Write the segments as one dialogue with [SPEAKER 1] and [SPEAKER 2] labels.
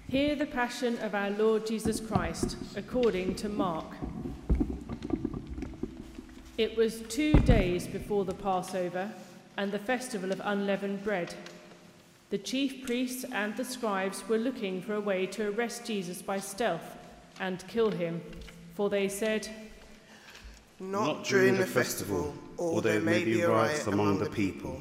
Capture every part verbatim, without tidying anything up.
[SPEAKER 1] Hear the passion of our Lord Jesus Christ, according to Mark. It was two days before the Passover and the festival of unleavened bread. The chief priests and the scribes were looking for a way to arrest Jesus by stealth and kill him, for they said,
[SPEAKER 2] Not, Not during the festival, or there may be a riot among the people.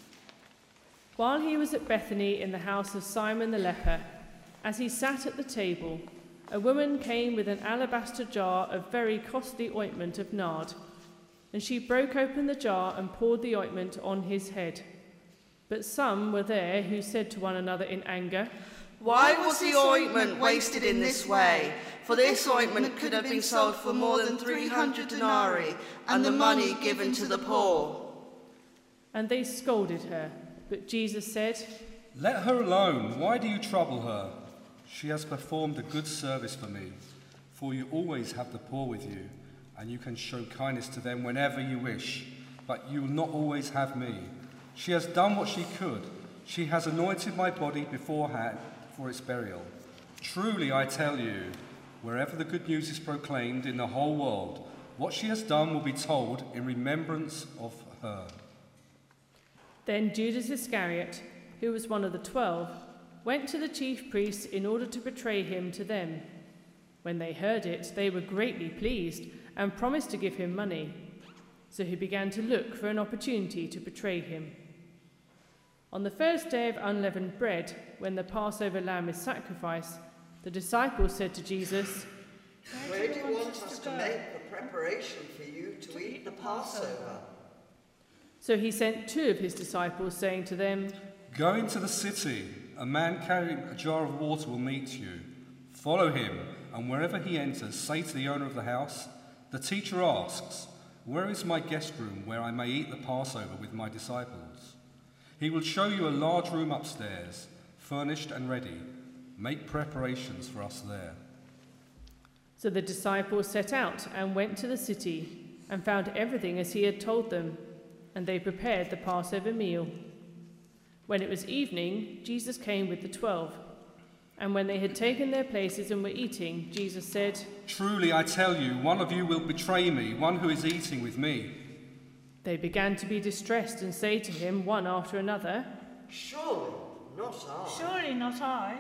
[SPEAKER 1] While he was at Bethany in the house of Simon the leper, as he sat at the table, a woman came with an alabaster jar of very costly ointment of nard, and she broke open the jar and poured the ointment on his head. But some were there who said to one another in anger,
[SPEAKER 3] Why was the ointment wasted in this way? For this ointment could have been sold for more than three hundred denarii, and the money given to the poor.
[SPEAKER 1] And they scolded her, but Jesus said,
[SPEAKER 4] Let her alone. Why do you trouble her? She has performed a good service for me, for you always have the poor with you, and you can show kindness to them whenever you wish, but you will not always have me. She has done what she could. She has anointed my body beforehand for its burial. Truly, I tell you, wherever the good news is proclaimed in the whole world, what she has done will be told in remembrance of her.
[SPEAKER 1] Then Judas Iscariot, who was one of the twelve, went to the chief priests in order to betray him to them. When they heard it, they were greatly pleased and promised to give him money. So he began to look for an opportunity to betray him. On the first day of unleavened bread, when the Passover lamb is sacrificed, the disciples said to Jesus,
[SPEAKER 3] Where do you want us to make the preparation for you to eat the Passover?
[SPEAKER 1] So he sent two of his disciples, saying to them,
[SPEAKER 4] Go into the city. A man carrying a jar of water will meet you. Follow him, and wherever he enters, say to the owner of the house, The teacher asks, Where is my guest room where I may eat the Passover with my disciples? He will show you a large room upstairs, furnished and ready. Make preparations for us there.
[SPEAKER 1] So the disciples set out and went to the city and found everything as he had told them, and they prepared the Passover meal. When it was evening, Jesus came with the twelve. And when they had taken their places and were eating, Jesus said,
[SPEAKER 4] Truly, I tell you, one of you will betray me, one who is eating with me.
[SPEAKER 1] They began to be distressed and say to him, one after another,
[SPEAKER 3] Surely not I.
[SPEAKER 5] Surely not I.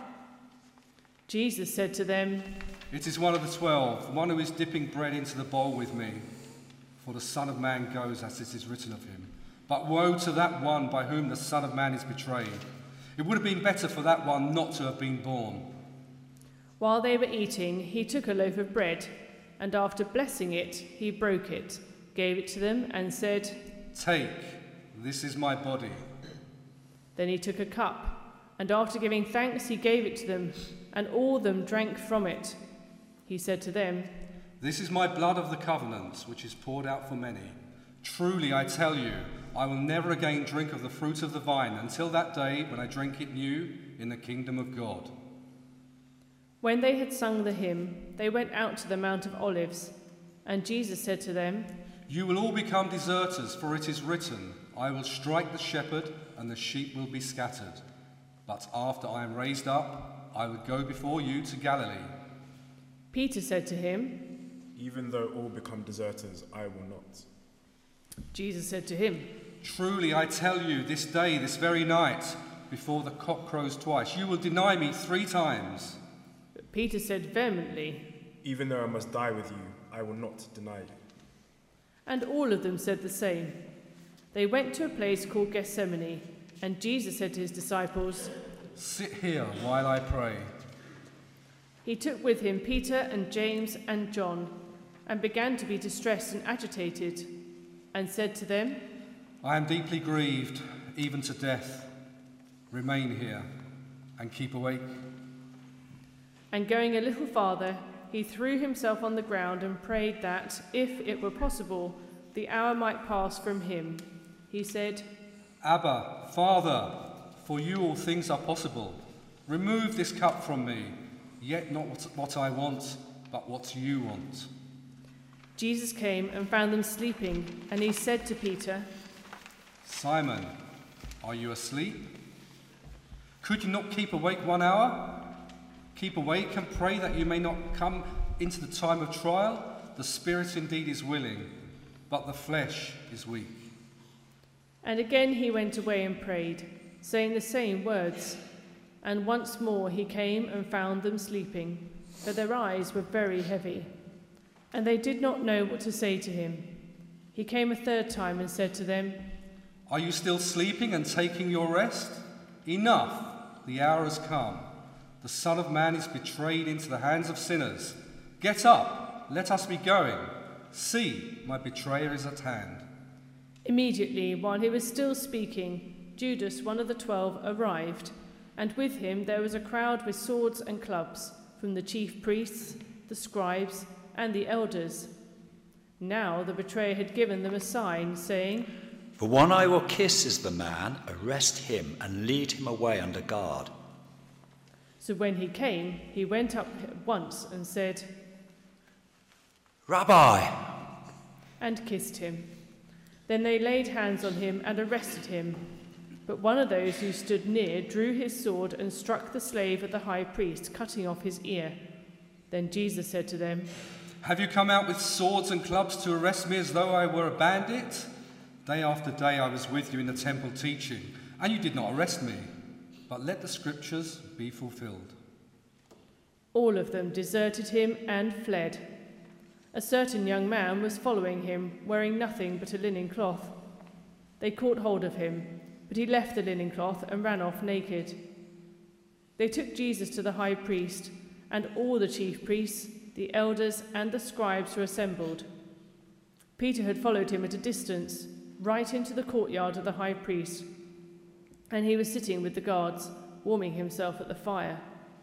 [SPEAKER 1] Jesus said to them,
[SPEAKER 4] It is one of the twelve, one who is dipping bread into the bowl with me. For the Son of Man goes as it is written of him. But woe to that one by whom the Son of Man is betrayed. It would have been better for that one not to have been born.
[SPEAKER 1] While they were eating, he took a loaf of bread, and after blessing it, he broke it, gave it to them, and said,
[SPEAKER 4] Take, this is my body.
[SPEAKER 1] Then he took a cup, and after giving thanks, he gave it to them, and all of them drank from it. He said to them,
[SPEAKER 4] This is my blood of the covenant, which is poured out for many. Truly, I tell you, I will never again drink of the fruit of the vine until that day when I drink it new in the kingdom of God.
[SPEAKER 1] When they had sung the hymn, they went out to the Mount of Olives, and Jesus said to them,
[SPEAKER 4] You will all become deserters, for it is written, I will strike the shepherd, and the sheep will be scattered. But after I am raised up, I will go before you to Galilee.
[SPEAKER 1] Peter said to him,
[SPEAKER 6] Even though all become deserters, I will not.
[SPEAKER 1] Jesus said to him,
[SPEAKER 4] Truly, I tell you, this day, this very night, before the cock crows twice, you will deny me three times.
[SPEAKER 1] But Peter said vehemently,
[SPEAKER 6] Even though I must die with you, I will not deny you.
[SPEAKER 1] And all of them said the same. They went to a place called Gethsemane, and Jesus said to his disciples,
[SPEAKER 4] Sit here while I pray.
[SPEAKER 1] He took with him Peter and James and John, and began to be distressed and agitated, and said to them,
[SPEAKER 4] I am deeply grieved, even to death. Remain here and keep awake.
[SPEAKER 1] And going a little farther, he threw himself on the ground and prayed that, if it were possible, the hour might pass from him. He said,
[SPEAKER 4] Abba, Father, for you all things are possible. Remove this cup from me, yet not what I want, but what you want.
[SPEAKER 1] Jesus came and found them sleeping, and he said to Peter,
[SPEAKER 4] Simon, are you asleep? Could you not keep awake one hour? Keep awake and pray that you may not come into the time of trial. The spirit indeed is willing, but the flesh is weak.
[SPEAKER 1] And again he went away and prayed, saying the same words. And once more he came and found them sleeping, for their eyes were very heavy. And they did not know what to say to him. He came a third time and said to them,
[SPEAKER 4] Are you still sleeping and taking your rest? Enough, the hour has come. The Son of Man is betrayed into the hands of sinners. Get up, let us be going. See, my betrayer is at hand.
[SPEAKER 1] Immediately, while he was still speaking, Judas, one of the twelve, arrived, and with him there was a crowd with swords and clubs, from the chief priests, the scribes, and the elders. Now the betrayer had given them a sign, saying,
[SPEAKER 5] The one I will kiss is the man. Arrest him and lead him away under guard.
[SPEAKER 1] So when he came, he went up at once and said,
[SPEAKER 5] Rabbi!
[SPEAKER 1] and kissed him. Then they laid hands on him and arrested him. But one of those who stood near drew his sword and struck the slave of the high priest, cutting off his ear. Then Jesus said to them,
[SPEAKER 4] Have you come out with swords and clubs to arrest me as though I were a bandit? Day after day I was with you in the temple teaching, and you did not arrest me. But let the scriptures be fulfilled.
[SPEAKER 1] All of them deserted him and fled. A certain young man was following him, wearing nothing but a linen cloth. They caught hold of him, but he left the linen cloth and ran off naked. They took Jesus to the high priest, and all the chief priests, the elders, and the scribes were assembled. Peter had followed him at a distance, right into the courtyard of the high priest, and he was sitting with the guards, warming himself at the fire.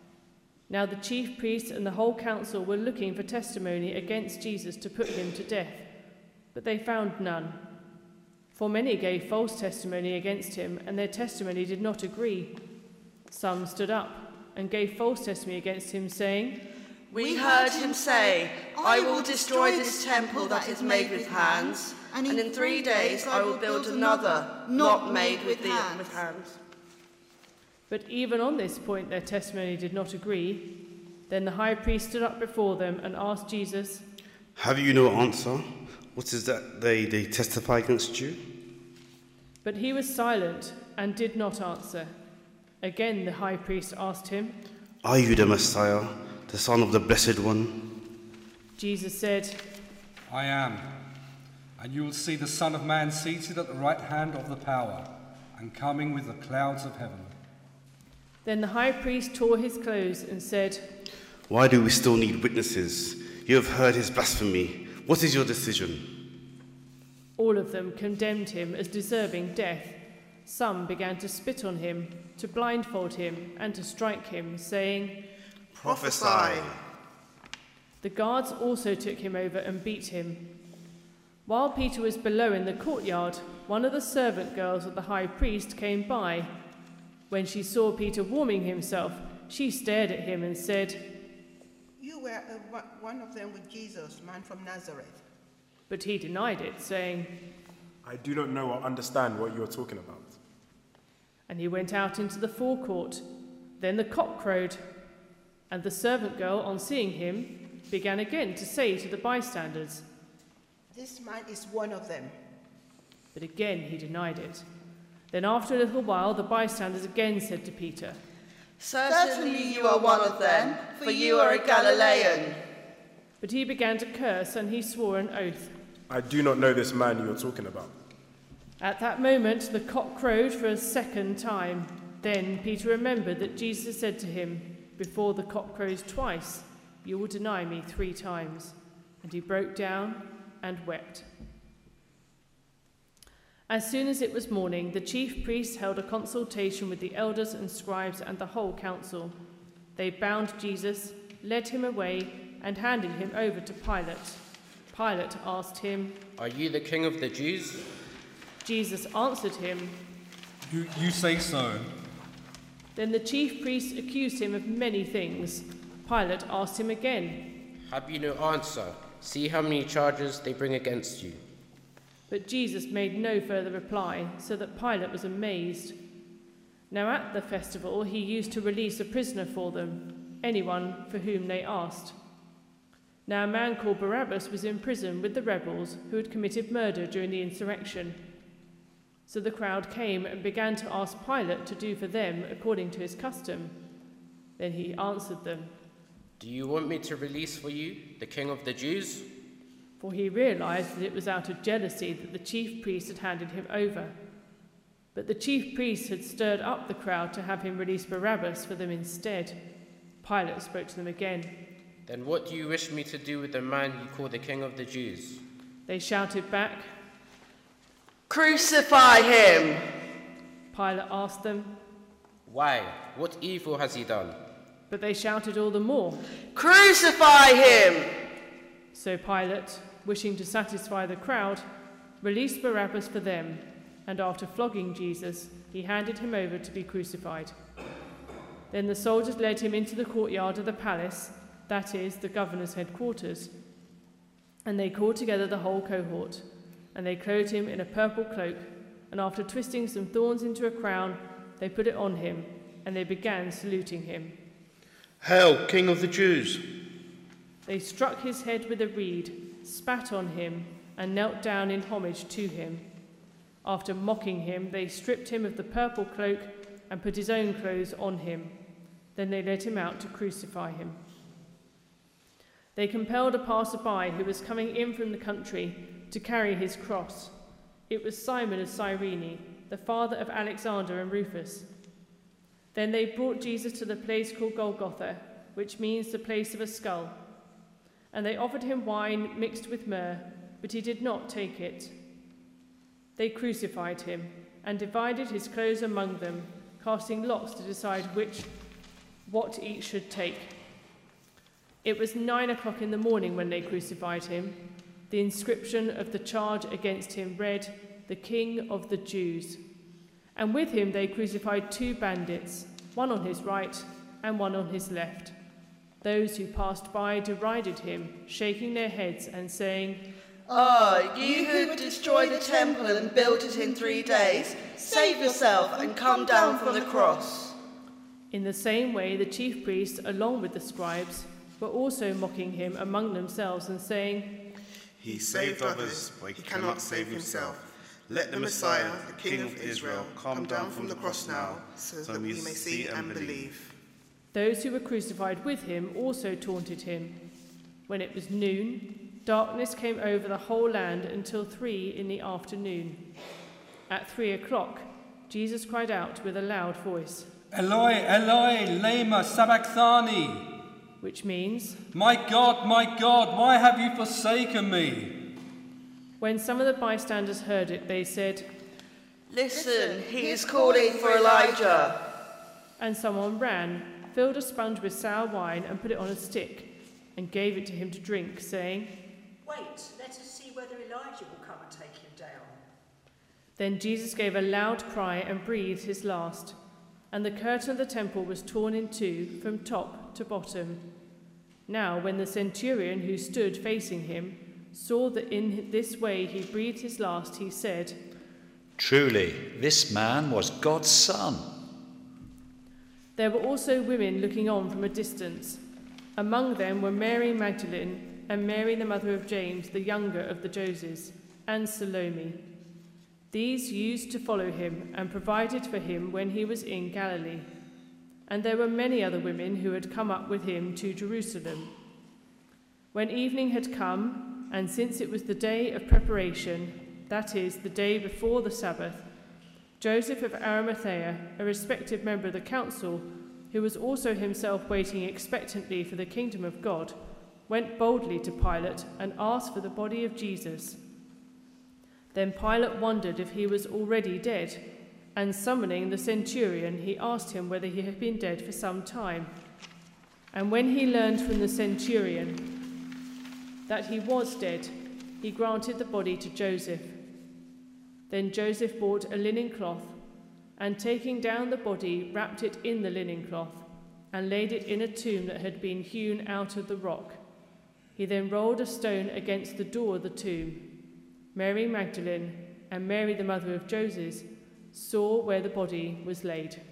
[SPEAKER 1] Now the chief priests and the whole council were looking for testimony against Jesus to put him to death, but they found none. For many gave false testimony against him, and their testimony did not agree. Some stood up and gave false testimony against him, saying,
[SPEAKER 3] We heard him say, I will destroy this temple that is made with hands, and in three days I will build another, not made with the with hands.
[SPEAKER 1] But even on this point their testimony did not agree. Then the high priest stood up before them and asked Jesus,
[SPEAKER 2] Have you no answer? What is that they, they testify against you?
[SPEAKER 1] But he was silent and did not answer. Again the high priest asked him,
[SPEAKER 2] Are you the Messiah, the Son of the Blessed One?
[SPEAKER 1] Jesus said,
[SPEAKER 4] I am. And you will see the Son of Man seated at the right hand of the power, and coming with the clouds of heaven.
[SPEAKER 1] Then the high priest tore his clothes and said,
[SPEAKER 2] Why do we still need witnesses? You have heard his blasphemy. What is your decision?
[SPEAKER 1] All of them condemned him as deserving death. Some began to spit on him, to blindfold him, and to strike him, saying,
[SPEAKER 2] Prophesy!
[SPEAKER 1] The guards also took him over and beat him. While Peter was below in the courtyard, one of the servant girls of the high priest came by. When she saw Peter warming himself, she stared at him and said,
[SPEAKER 7] You were a, one of them with Jesus, man from Nazareth.
[SPEAKER 1] But he denied it, saying,
[SPEAKER 6] I do not know or understand what you are talking about.
[SPEAKER 1] And he went out into the forecourt. Then the cock crowed, and the servant girl, on seeing him, began again to say to the bystanders,
[SPEAKER 7] This man is one of them.
[SPEAKER 1] But again he denied it. Then after a little while the bystanders again said to Peter,
[SPEAKER 3] Certainly you are one of them, for you are a Galilean.
[SPEAKER 1] But he began to curse, and he swore an oath.
[SPEAKER 6] I do not know this man you are talking about.
[SPEAKER 1] At that moment the cock crowed for a second time. Then Peter remembered that Jesus said to him, Before the cock crows twice, you will deny me three times. And he broke down and wept. As soon as it was morning, the chief priests held a consultation with the elders and scribes and the whole council. They bound Jesus, led him away, and handed him over to Pilate. Pilate asked him,
[SPEAKER 8] Are you the king of the Jews?
[SPEAKER 1] Jesus answered him,
[SPEAKER 4] You, you say so.
[SPEAKER 1] Then the chief priests accused him of many things. Pilate asked him again,
[SPEAKER 8] Have you no answer? See how many charges they bring against you.
[SPEAKER 1] But Jesus made no further reply, so that Pilate was amazed. Now at the festival he used to release a prisoner for them. anyone for whom they asked. Now a man called Barabbas was in prison with the rebels who had committed murder during the insurrection. So the crowd came and began to ask Pilate to do for them according to his custom. Then he answered them,
[SPEAKER 8] Do you want me to release for you the King of the Jews?
[SPEAKER 1] For he realized that it was out of jealousy that the chief priests had handed him over. But the chief priests had stirred up the crowd to have him release Barabbas for them instead. Pilate spoke to them again.
[SPEAKER 8] Then what do you wish me to do with the man you call the King of the Jews?
[SPEAKER 1] They shouted back,
[SPEAKER 3] Crucify him!
[SPEAKER 1] Pilate asked them,
[SPEAKER 8] Why? What evil has he done?
[SPEAKER 1] but they shouted all the more.
[SPEAKER 3] Crucify him!
[SPEAKER 1] So Pilate, wishing to satisfy the crowd, released Barabbas for them, and after flogging Jesus, he handed him over to be crucified. Then the soldiers led him into the courtyard of the palace, that is, the governor's headquarters, and they called together the whole cohort, and they clothed him in a purple cloak, and after twisting some thorns into a crown, they put it on him, and they began saluting him.
[SPEAKER 2] Hail, King of the Jews!
[SPEAKER 1] They struck his head with a reed, spat on him, and knelt down in homage to him. After mocking him, they stripped him of the purple cloak and put his own clothes on him. Then they led him out to crucify him. They compelled a passer-by who was coming in from the country to carry his cross. It was Simon of Cyrene, the father of Alexander and Rufus. Then they brought Jesus to the place called Golgotha, which means the place of a skull. And they offered him wine mixed with myrrh, but he did not take it. They crucified him and divided his clothes among them, casting lots to decide which, what each should take. It was nine o'clock in the morning when they crucified him. The inscription of the charge against him read, "The King of the Jews." And with him they crucified two bandits, one on his right and one on his left. Those who passed by derided him, shaking their heads and saying,
[SPEAKER 3] Ah, you who destroyed the temple and built it in three days, save yourself and come down from the cross.
[SPEAKER 1] In the same way, the chief priests, along with the scribes, were also mocking him among themselves and saying,
[SPEAKER 2] He saved others, but he cannot save himself. Let the Messiah, the King of Israel, come down from the cross now, so that we may see and believe.
[SPEAKER 1] Those who were crucified with him also taunted him. When it was noon, darkness came over the whole land until three in the afternoon. At three o'clock, Jesus cried out with a loud voice,
[SPEAKER 4] Eloi, Eloi, lema sabachthani,
[SPEAKER 1] which means,
[SPEAKER 4] My God, my God, why have you forsaken me?
[SPEAKER 1] When some of the bystanders heard it, they said,
[SPEAKER 3] Listen, he is calling for Elijah.
[SPEAKER 1] And someone ran, filled a sponge with sour wine and put it on a stick, and gave it to him to drink, saying,
[SPEAKER 9] Wait, let us see whether Elijah will come and take him down.
[SPEAKER 1] Then Jesus gave a loud cry and breathed his last, and the curtain of the temple was torn in two from top to bottom. Now when the centurion who stood facing him saw that in this way he breathed his last, he said,
[SPEAKER 5] Truly, this man was God's son.
[SPEAKER 1] There were also women looking on from a distance. Among them were Mary Magdalene and Mary the mother of James, the younger of the Joses, and Salome. These used to follow him and provided for him when he was in Galilee. And there were many other women who had come up with him to Jerusalem. When evening had come, and since it was the day of preparation, that is, the day before the Sabbath, Joseph of Arimathea, a respected member of the council, who was also himself waiting expectantly for the kingdom of God, went boldly to Pilate and asked for the body of Jesus. Then Pilate wondered if he was already dead, and summoning the centurion, he asked him whether he had been dead for some time. And when he learned from the centurion that he was dead, he granted the body to Joseph. Then Joseph bought a linen cloth, and taking down the body, wrapped it in the linen cloth, and laid it in a tomb that had been hewn out of the rock. He then rolled a stone against the door of the tomb. Mary Magdalene and Mary the mother of Joses saw where the body was laid.